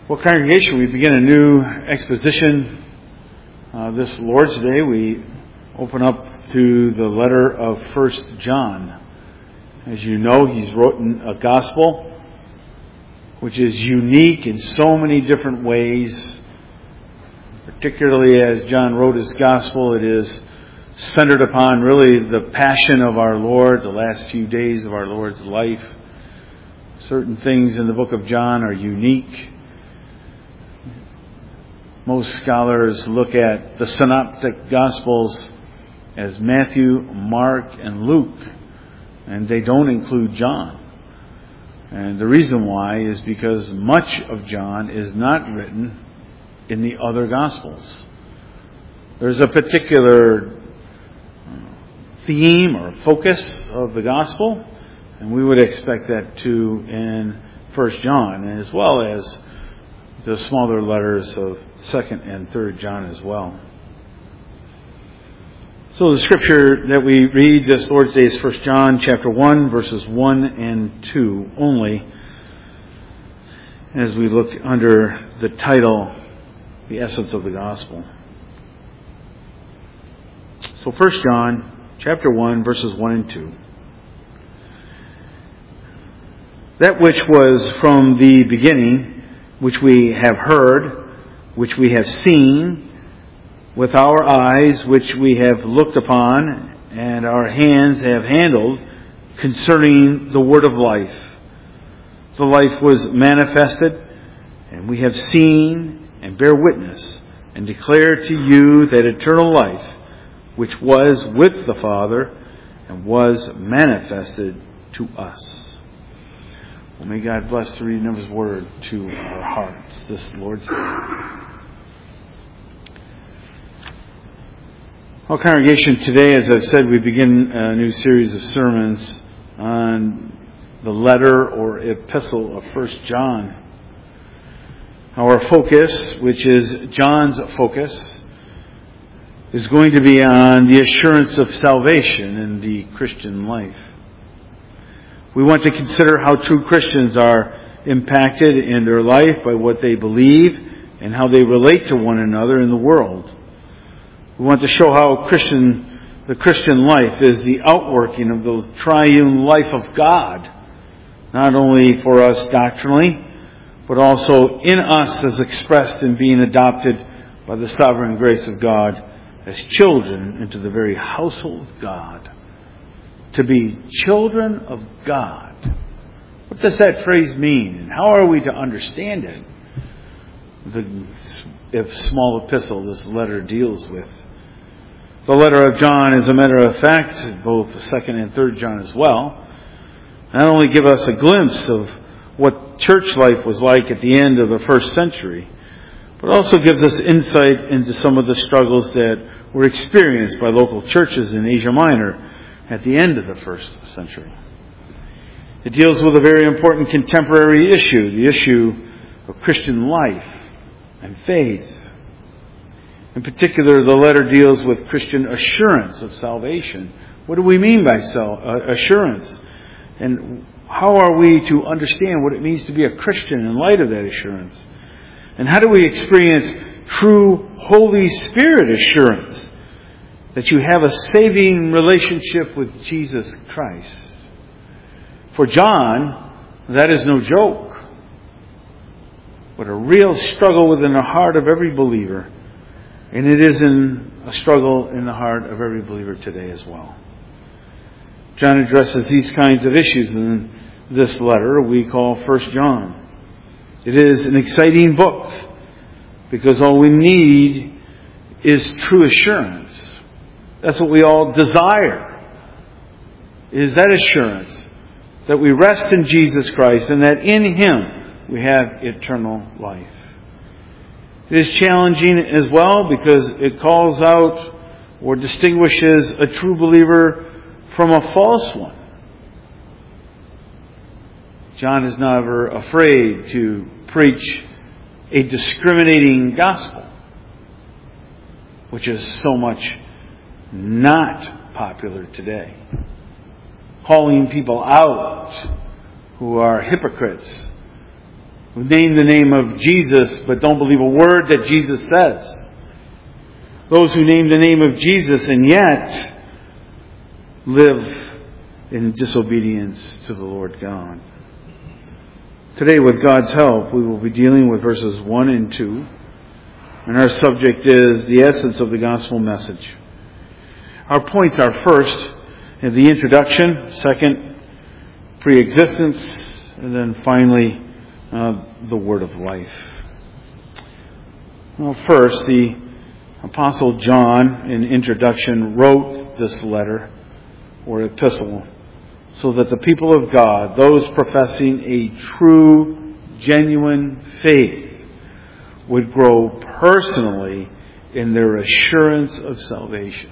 Well, congregation, we begin a new exposition this Lord's Day. We open up to the letter of 1 John. As you know, he's written a gospel which is unique in so many different ways. Particularly as John wrote his gospel, it is centered upon really the passion of our Lord, the last few days of our Lord's life. Certain things in the book of John are unique. Most scholars look at the synoptic Gospels as Matthew, Mark, and Luke, and they don't include John. And the reason why is because much of John is not written in the other Gospels. There's a particular theme or focus of the Gospel, and we would expect that too in 1 John, as well as the smaller letters of 2nd and 3rd John as well. So the scripture that we read this Lord's Day is 1 John chapter 1, verses 1 and 2 only, as we look under the title, The Essence of the Gospel. So 1 John chapter 1, verses 1 and 2. That which was from the beginning, which we have heard, which we have seen with our eyes, which we have looked upon, and our hands have handled, concerning the word of life. The life was manifested, and we have seen and bear witness, and declare to you that eternal life, which was with the Father, and was manifested to us. Well, may God bless the reading of His Word to our hearts this Lord's Day. Well, congregation, today, as I've said, we begin a new series of sermons on the letter or epistle of 1 John. Our focus, which is John's focus, is going to be on the assurance of salvation in the Christian life. We want to consider how true Christians are impacted in their life by what they believe and how they relate to one another in the world. We want to show how the Christian life is the outworking of the triune life of God, not only for us doctrinally, but also in us as expressed in being adopted by the sovereign grace of God as children into the very household of God. To be children of God. What does that phrase mean? And how are we to understand it? The small epistle this letter deals with. The letter of John, as a matter of fact, both 2nd and 3rd John as well, not only give us a glimpse of what church life was like at the end of the first century, but also gives us insight into some of the struggles that were experienced by local churches in Asia Minor at the end of the first century. It deals with a very important contemporary issue, the issue of Christian life and faith. In particular, the letter deals with Christian assurance of salvation. What do we mean by assurance? And how are we to understand what it means to be a Christian in light of that assurance? And how do we experience true Holy Spirit assurance that you have a saving relationship with Jesus Christ? For John, that is no joke, but a real struggle within the heart of every believer. And it is a struggle in the heart of every believer today as well. John addresses these kinds of issues in this letter we call 1 John. It is an exciting book because all we need is true assurance. That's what we all desire, is that assurance that we rest in Jesus Christ and that in Him we have eternal life. It is challenging as well because it calls out or distinguishes a true believer from a false one. John is never afraid to preach a discriminating gospel, which is so much not popular today. Calling people out who are hypocrites who name the name of Jesus but don't believe a word that Jesus says. Those who name the name of Jesus and yet live in disobedience to the Lord God. Today, with God's help, we will be dealing with verses 1 and 2. And our subject is the essence of the gospel message. Our points are first, in the introduction, second, pre-existence, and then finally, the word of life. Well, first, the Apostle John, in introduction, wrote this letter or epistle so that the people of God, those professing a true, genuine faith, would grow personally in their assurance of salvation.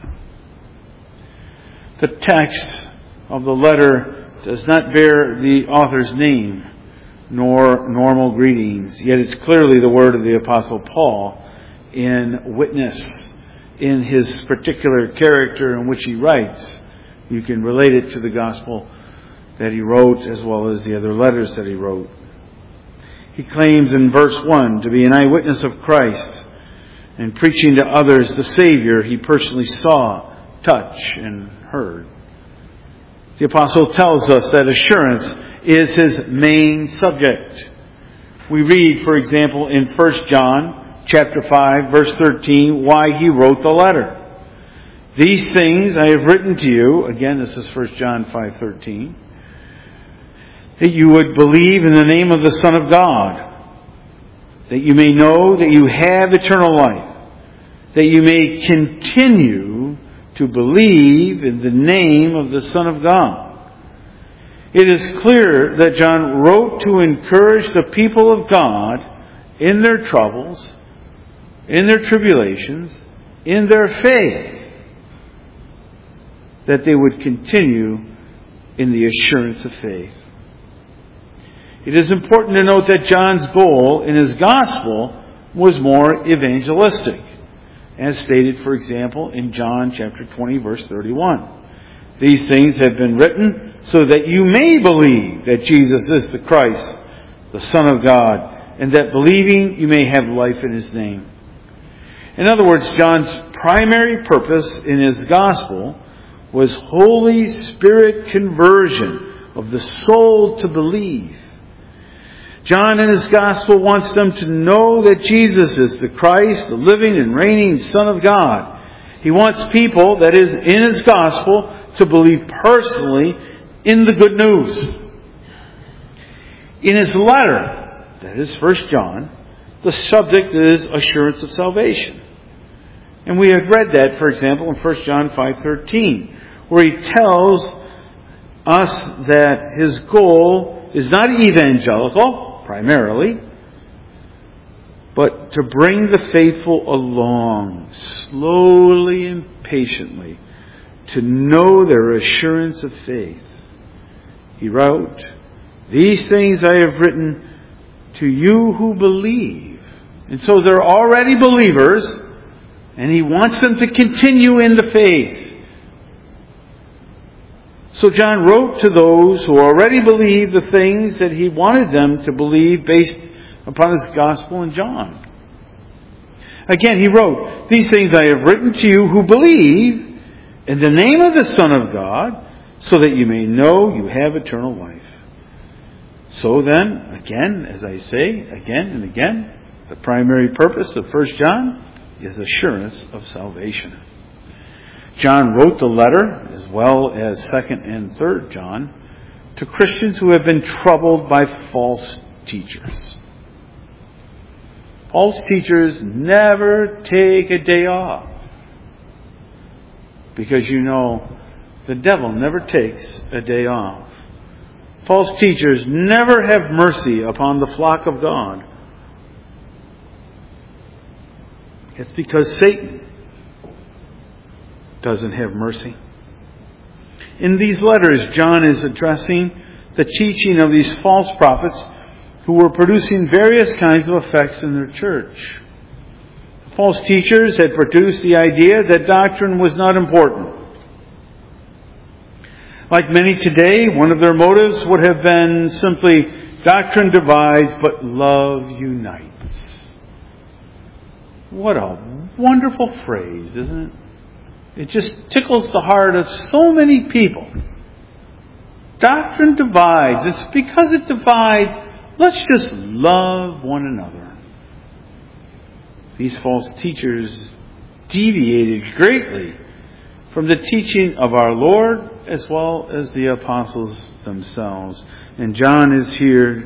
The text of the letter does not bear the author's name nor normal greetings, yet it's clearly the word of the Apostle Paul in witness in his particular character in which he writes. You can relate it to the gospel that he wrote as well as the other letters that he wrote. He claims in verse 1 to be an eyewitness of Christ and preaching to others the Savior he personally saw, touched, and heard. The apostle tells us that assurance is his main subject. We read, for example, in 1 John chapter 5, verse 13, why he wrote the letter. These things I have written to you, again this is 1 John 5:13, that you would believe in the name of the Son of God, that you may know that you have eternal life, that you may continue to believe in the name of the Son of God. It is clear that John wrote to encourage the people of God in their troubles, in their tribulations, in their faith, that they would continue in the assurance of faith. It is important to note that John's goal in his gospel was more evangelistic, as stated, for example, in John chapter 20, verse 31. These things have been written so that you may believe that Jesus is the Christ, the Son of God, and that believing you may have life in His name. In other words, John's primary purpose in his gospel was Holy Spirit conversion of the soul to believe. John in his gospel wants them to know that Jesus is the Christ, the living and reigning Son of God. He wants people, that is, in his gospel, to believe personally in the good news. In his letter, that is 1 John, the subject is assurance of salvation. And we have read that, for example, in 1 John 5:13, where he tells us that his goal is not evangelical, primarily, but to bring the faithful along, slowly and patiently, to know their assurance of faith. He wrote, these things I have written to you who believe. And so they're already believers, and he wants them to continue in the faith. So John wrote to those who already believed the things that he wanted them to believe based upon his gospel in John. Again, he wrote, these things I have written to you who believe in the name of the Son of God, so that you may know you have eternal life. So then, again, as I say, again and again, the primary purpose of 1 John is assurance of salvation. John wrote the letter, as well as 2nd and 3rd John, to Christians who have been troubled by false teachers. False teachers never take a day off. Because you know, the devil never takes a day off. False teachers never have mercy upon the flock of God. It's because Satan doesn't have mercy. In these letters, John is addressing the teaching of these false prophets who were producing various kinds of effects in their church. False teachers had produced the idea that doctrine was not important. Like many today, one of their motives would have been simply doctrine divides, but love unites. What a wonderful phrase, isn't it? It just tickles the heart of so many people. Doctrine divides. It's because it divides, let's just love one another. These false teachers deviated greatly from the teaching of our Lord as well as the apostles themselves. And John is here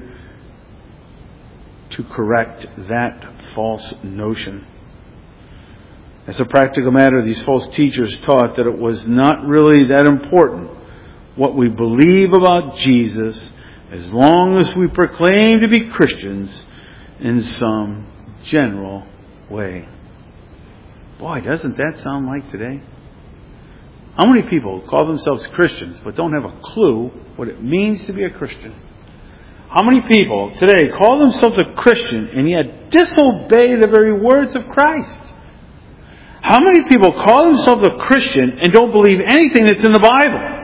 to correct that false notion. As a practical matter, these false teachers taught that it was not really that important what we believe about Jesus as long as we proclaim to be Christians in some general way. Boy, doesn't that sound like today? How many people call themselves Christians but don't have a clue what it means to be a Christian? How many people today call themselves a Christian and yet disobey the very words of Christ? How many people call themselves a Christian and don't believe anything that's in the Bible?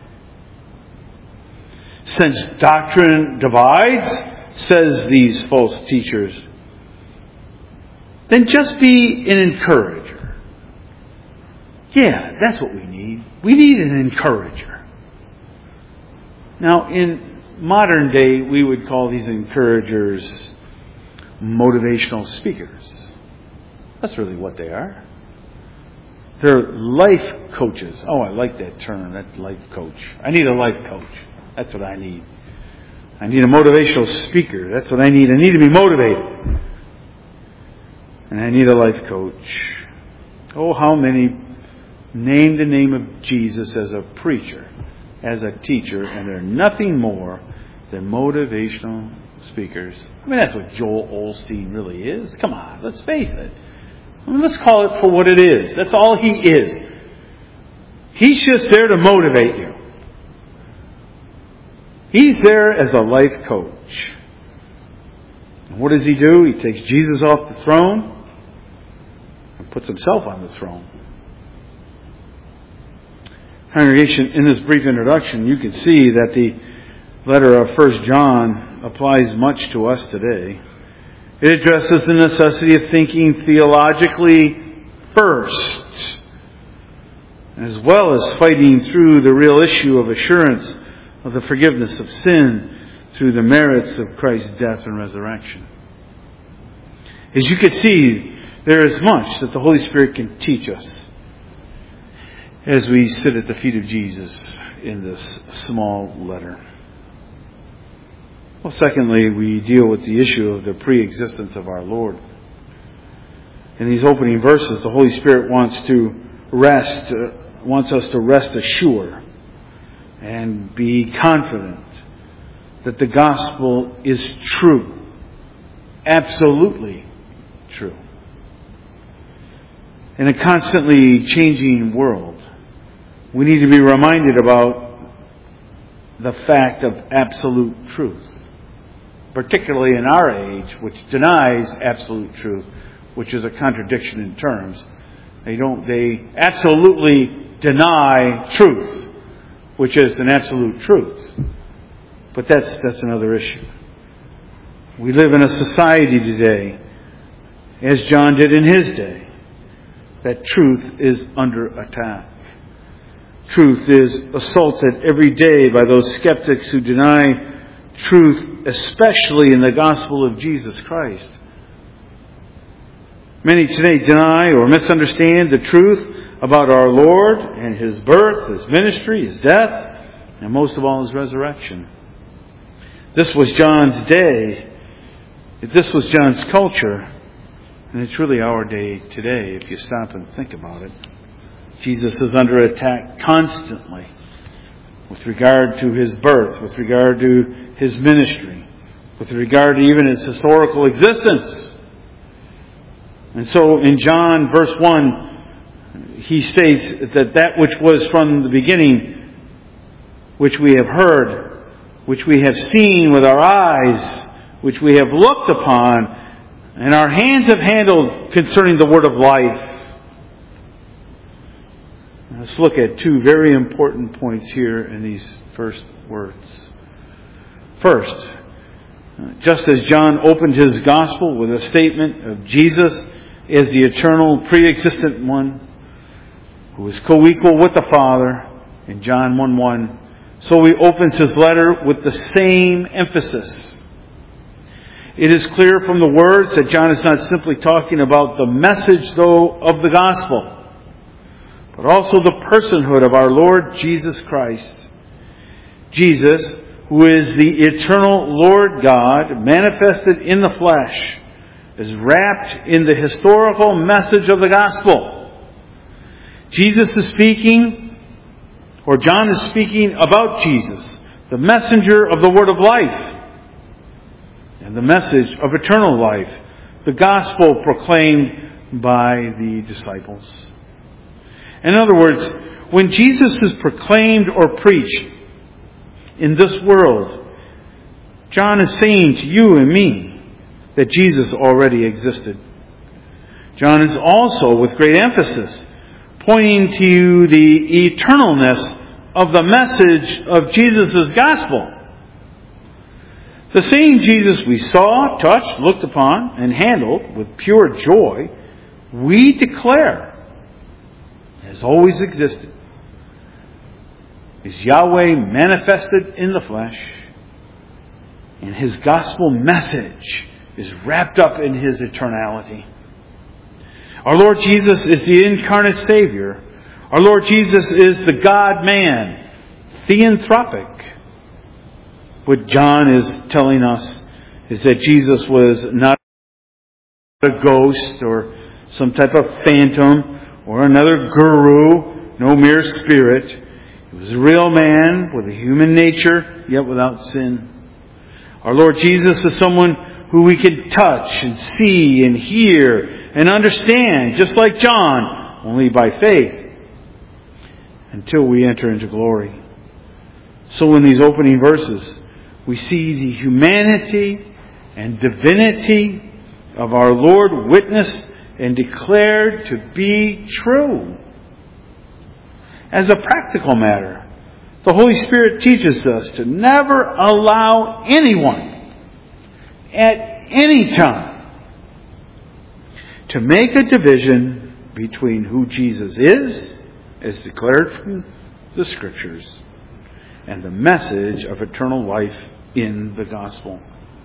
Since doctrine divides, says these false teachers, then just be an encourager. Yeah, that's what we need. We need an encourager. Now, in modern day, we would call these encouragers motivational speakers. That's really what they are. They're life coaches. Oh, I like that term, that life coach. I need a life coach. That's what I need. I need a motivational speaker. That's what I need. I need to be motivated. And I need a life coach. Oh, how many name the name of Jesus as a preacher, as a teacher, and they're nothing more than motivational speakers. I mean, that's what Joel Osteen really is. Come on, let's face it. I mean, let's call it for what it is. That's all he is. He's just there to motivate you. He's there as a life coach. And what does he do? He takes Jesus off the throne and puts himself on the throne. Congregation, in this brief introduction, you can see that the letter of 1 John applies much to us today. It addresses the necessity of thinking theologically first, as well as fighting through the real issue of assurance of the forgiveness of sin through the merits of Christ's death and resurrection. As you can see, there is much that the Holy Spirit can teach us as we sit at the feet of Jesus in this small letter. Well, secondly, we deal with the issue of the pre-existence of our Lord. In these opening verses, the Holy Spirit wants us to rest assured and be confident that the gospel is true. Absolutely true. In a constantly changing world, we need to be reminded about the fact of absolute truth. Particularly in our age, which denies absolute truth, which is a contradiction in terms. They absolutely deny truth, which is an absolute truth. But that's another issue. We live in a society today, as John did in his day, that truth is under attack. Truth is assaulted every day by those skeptics who deny truth, especially in the gospel of Jesus Christ. Many today deny or misunderstand the truth about our Lord and His birth, His ministry, His death, and most of all, His resurrection. This was John's day. This was John's culture. And it's really our day today, if you stop and think about it. Jesus is under attack constantly with regard to His birth, with regard to His ministry, with regard to even His historical existence. And so in John verse 1, he states that which was from the beginning, which we have heard, which we have seen with our eyes, which we have looked upon, and our hands have handled concerning the word of life. Let's look at two very important points here in these first words. First, Just as John opened his gospel with a statement of Jesus as the eternal pre-existent one who is co-equal with the Father in John 1:1, so he opens his letter with the same emphasis. It is clear from the words that John is not simply talking about the message, though, of the gospel, but also the personhood of our Lord Jesus Christ. Jesus, who is the eternal Lord God, manifested in the flesh, is wrapped in the historical message of the gospel. Jesus is speaking, or John is speaking about Jesus, the messenger of the word of life, and the message of eternal life, the gospel proclaimed by the disciples. In other words, when Jesus is proclaimed or preached in this world, John is saying to you and me that Jesus already existed. John is also, with great emphasis, pointing to the eternalness of the message of Jesus' gospel. The same Jesus we saw, touched, looked upon, and handled with pure joy, we declare has always existed, is Yahweh manifested in the flesh, and His gospel message is wrapped up in His eternality. Our Lord Jesus is the incarnate Savior. Our Lord Jesus is the God-man, theanthropic. What John is telling us is that Jesus was not a ghost or some type of phantom or another guru, no mere spirit. He was a real man with a human nature, yet without sin. Our Lord Jesus is someone who we can touch and see and hear and understand, just like John, only by faith, until we enter into glory. So in these opening verses, we see the humanity and divinity of our Lord witnessed and declared to be true. As a practical matter, the Holy Spirit teaches us to never allow anyone at any time to make a division between who Jesus is, as declared from the Scriptures, and the message of eternal life in the gospel.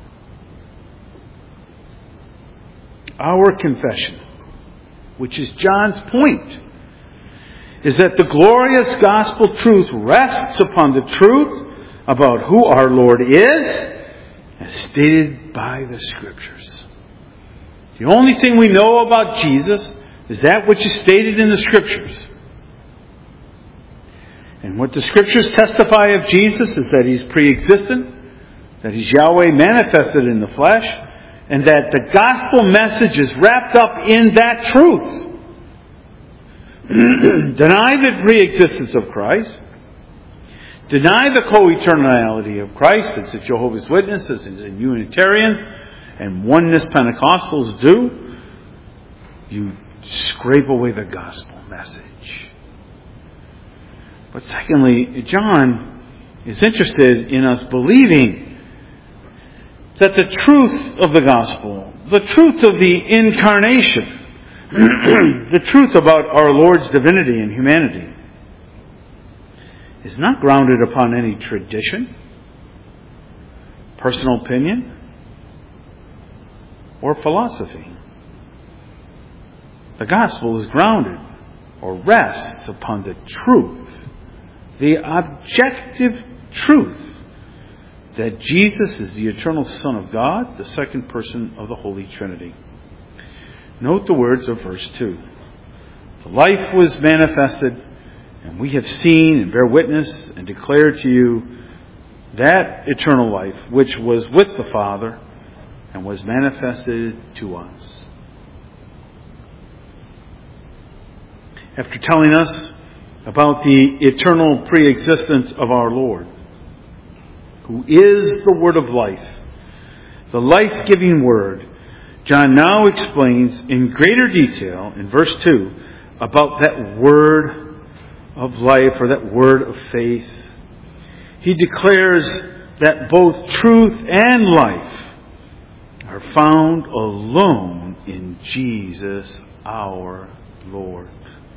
Our confession, which is John's point, is that the glorious gospel truth rests upon the truth about who our Lord is, as stated by the Scriptures. The only thing we know about Jesus is that which is stated in the Scriptures. And what the Scriptures testify of Jesus is that He's pre-existent, that He's Yahweh manifested in the flesh, and that the gospel message is wrapped up in that truth. Deny the pre-existence of Christ, deny the co-eternality of Christ, as the Jehovah's Witnesses and Unitarians and Oneness Pentecostals do, you scrape away the gospel message. But secondly, John is interested in us believing that the truth of the gospel, the truth of the incarnation, the truth about our Lord's divinity and humanity, is not grounded upon any tradition, personal opinion, or philosophy. The gospel is grounded or rests upon the truth, the objective truth, that Jesus is the eternal Son of God, the second person of the Holy Trinity. Note the words of verse 2. The life was manifested, and we have seen and bear witness and declare to you that eternal life which was with the Father and was manifested to us. After telling us about the eternal pre-existence of our Lord, who is the Word of life, the life-giving Word, John now explains in greater detail in verse 2 about that Word of life, or that Word of faith. He declares that both truth and life are found alone in Jesus our Lord.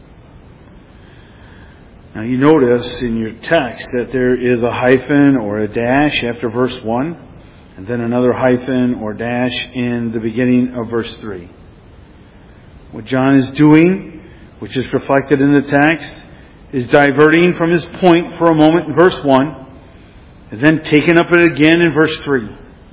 Now you notice in your text that there is a hyphen or a dash after verse 1, and then another hyphen or dash in the beginning of verse 3. What John is doing, which is reflected in the text, is diverting from his point for a moment in verse 1, and then taking up it again in verse 3.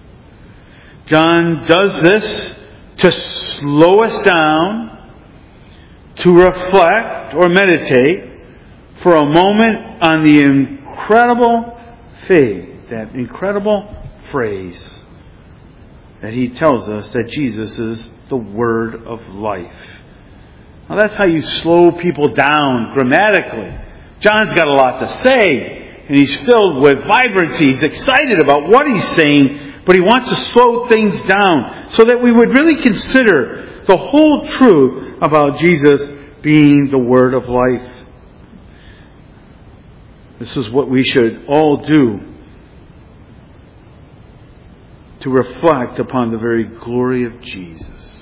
John does this to slow us down, to reflect or meditate for a moment on the incredible faith, that incredible phrase that he tells us that Jesus is the Word of life. Now that's how you slow people down grammatically. John's got a lot to say, and he's filled with vibrancy. He's excited about what he's saying, but he wants to slow things down so that we would really consider the whole truth about Jesus being the Word of life. This is what we should all do to reflect upon the very glory of Jesus.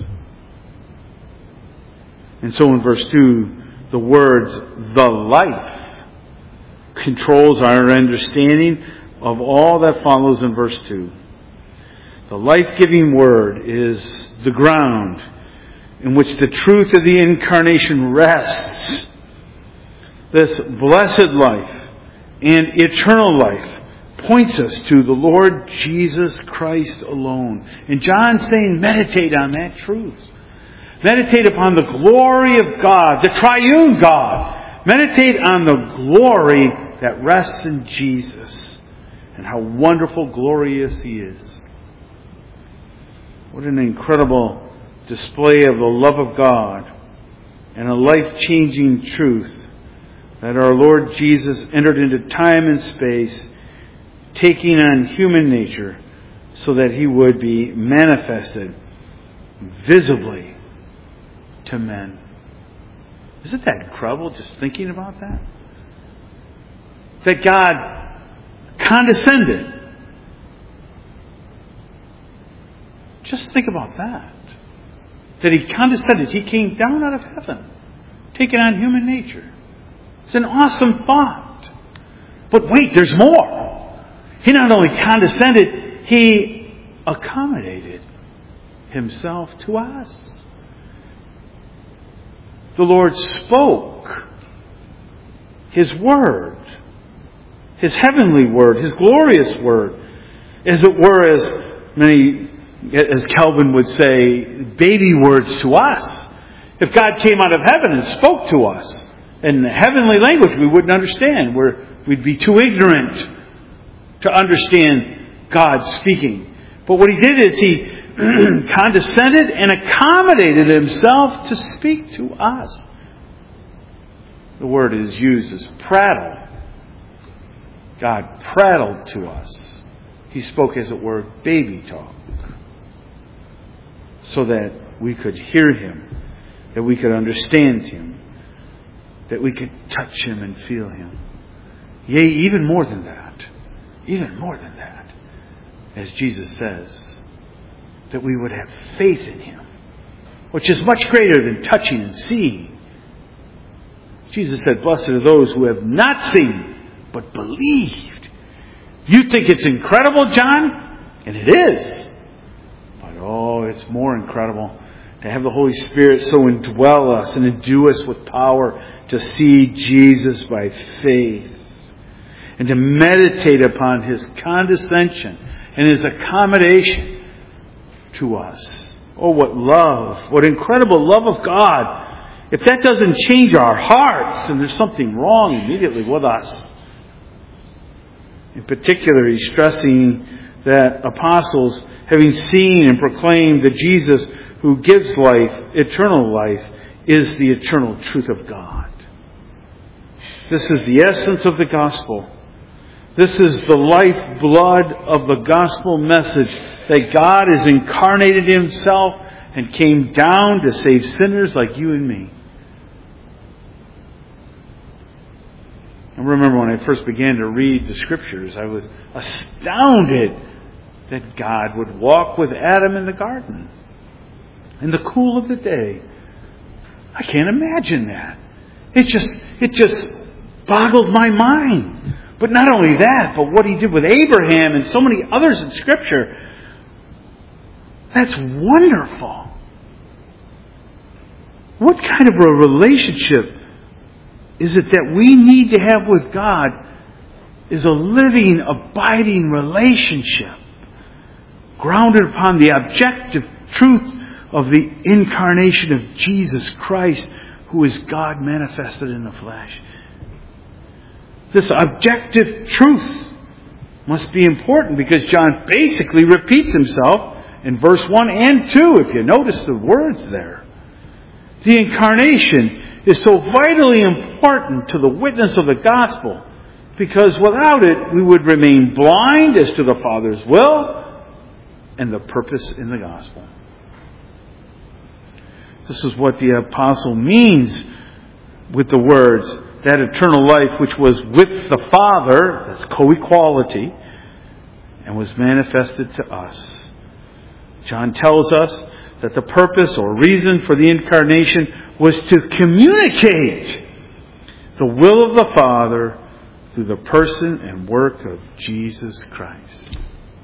And so in verse 2, the words, the life, controls our understanding of all that follows in verse 2. The life-giving Word is the ground in which the truth of the incarnation rests. This blessed life and eternal life points us to the Lord Jesus Christ alone. And John's saying, meditate on that truth. Meditate upon the glory of God, the triune God. Meditate on the glory that rests in Jesus and how wonderful, glorious He is. What an incredible display of the love of God and a life-changing truth that our Lord Jesus entered into time and space, taking on human nature so that He would be manifested visibly to men. Isn't that incredible, just thinking about that? That God condescended. Just think about that. That He condescended. He came down out of heaven, taking on human nature. It's an awesome thought. But wait, there's more. He not only condescended, He accommodated Himself to us. The Lord spoke His Word, His heavenly Word, His glorious Word, as it were, as Calvin would say, baby words to us. If God came out of heaven and spoke to us in the heavenly language, we wouldn't understand. We'd be too ignorant to understand God speaking. But what He did is He condescended and accommodated Himself to speak to us. The word is used as prattle. God prattled to us. He spoke, as it were, baby talk, so that we could hear Him, that we could understand Him, that we could touch Him and feel Him. Yea, even more than that, as Jesus says, that we would have faith in Him, which is much greater than touching and seeing. Jesus said, blessed are those who have not seen, but believed. You think it's incredible, John? And it is. But it's more incredible to have the Holy Spirit so indwell us and endue us with power to see Jesus by faith and to meditate upon His condescension and His accommodation to us. Oh, what love, what incredible love of God. If that doesn't change our hearts, then there's something wrong immediately with us. In particular, he's stressing that apostles, having seen and proclaimed that Jesus who gives life, eternal life, is the eternal truth of God. This is the essence of the gospel. This is the lifeblood of the gospel message, that God has incarnated Himself and came down to save sinners like you and me. I remember when I first began to read the Scriptures, I was astounded that God would walk with Adam in the garden in the cool of the day. I can't imagine that. It just boggled my mind. But not only that, but what He did with Abraham and so many others in Scripture. That's wonderful. What kind of a relationship is it that we need to have with God? Is a living, abiding relationship grounded upon the objective truth of the incarnation of Jesus Christ, who is God manifested in the flesh. This objective truth must be important because John basically repeats himself in verse 1 and 2, if you notice the words there. The incarnation is so vitally important to the witness of the gospel because without it we would remain blind as to the Father's will and the purpose in the gospel. This is what the apostle means with the words, that eternal life which was with the Father, that's co-equality, and was manifested to us. John tells us that the purpose or reason for the incarnation was to communicate the will of the Father through the person and work of Jesus Christ.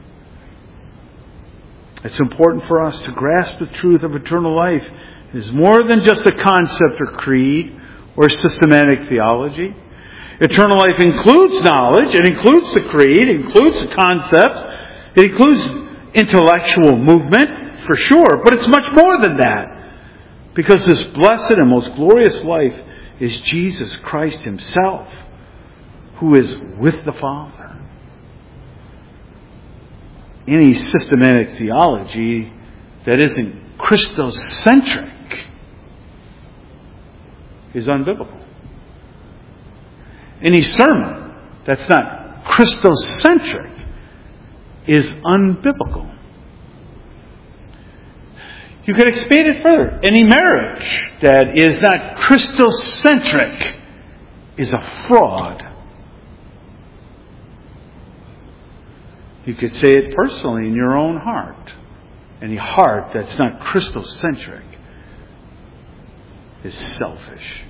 It's important for us to grasp the truth of eternal life. It is more than just a concept or creed or systematic theology. Eternal life includes knowledge, it includes the creed, it includes the concepts, it includes intellectual movement, for sure, but it's much more than that. Because this blessed and most glorious life is Jesus Christ Himself, who is with the Father. Any systematic theology that isn't Christocentric is unbiblical. Any sermon that's not Christocentric is unbiblical. You could expand it further. Any marriage that is not Christocentric is a fraud. You could say it personally in your own heart. Any heart that's not Christocentric is selfish.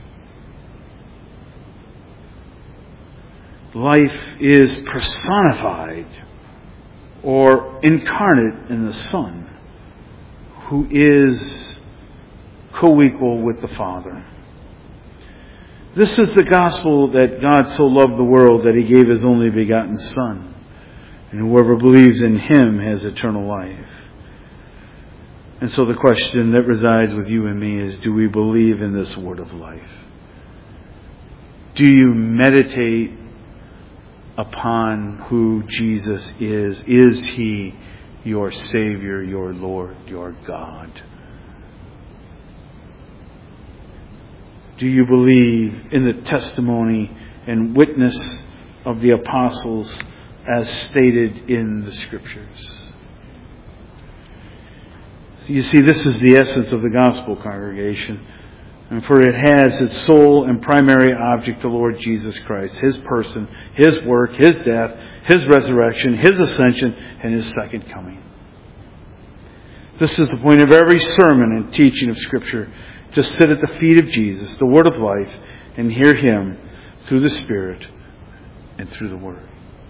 Life is personified or incarnate in the Son, who is co-equal with the Father. This is the gospel that God so loved the world that He gave His only begotten Son. And whoever believes in Him has eternal life. And so the question that resides with you and me is, do we believe in this word of life? Do you meditate upon who Jesus is? Is He your Savior, your Lord, your God? Do you believe in the testimony and witness of the apostles as stated in the Scriptures? You see, this is the essence of the gospel, congregation. And for it has its sole and primary object the Lord Jesus Christ, His person, His work, His death, His resurrection, His ascension, and His second coming. This is the point of every sermon and teaching of Scripture. Just sit at the feet of Jesus, the Word of life, and hear Him through the Spirit and through the Word.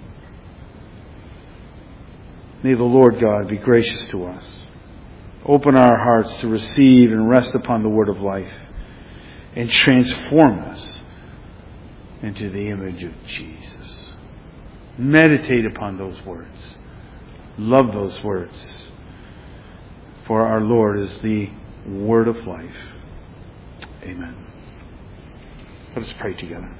May the Lord God be gracious to us. Open our hearts to receive and rest upon the word of life and transform us into the image of Jesus. Meditate upon those words. Love those words. For our Lord is the word of life. Amen. Let us pray together.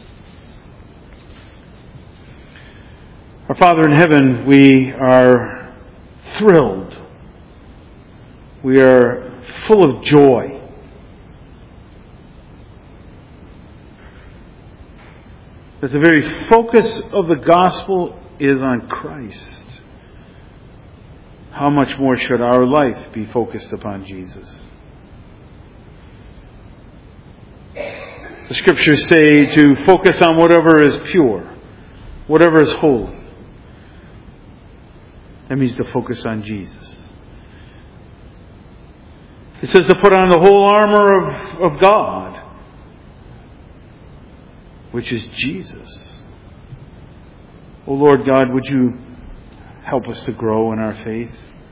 Our Father in heaven, we are thrilled. We are full of joy that the very focus of the gospel is on Christ. How much more should our life be focused upon Jesus? The Scriptures say to focus on whatever is pure, whatever is holy. That means to focus on Jesus. It says to put on the whole armor of God, which is Jesus. Oh Lord God, would you help us to grow in our faith?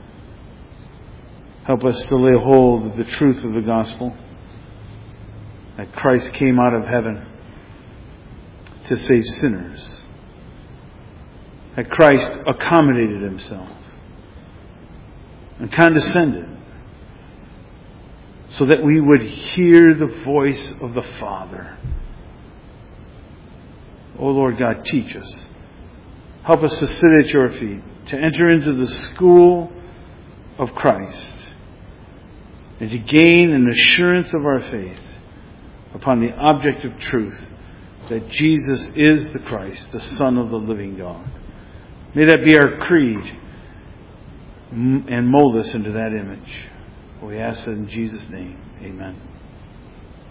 Help us to lay hold of the truth of the gospel, that Christ came out of heaven to save sinners, that Christ accommodated himself and condescended so that we would hear the voice of the Father. Oh Lord God, teach us. Help us to sit at your feet, to enter into the school of Christ, and to gain an assurance of our faith upon the object of truth, that Jesus is the Christ, the Son of the living God. May that be our creed and mold us into that image. We ask it in Jesus' name. Amen.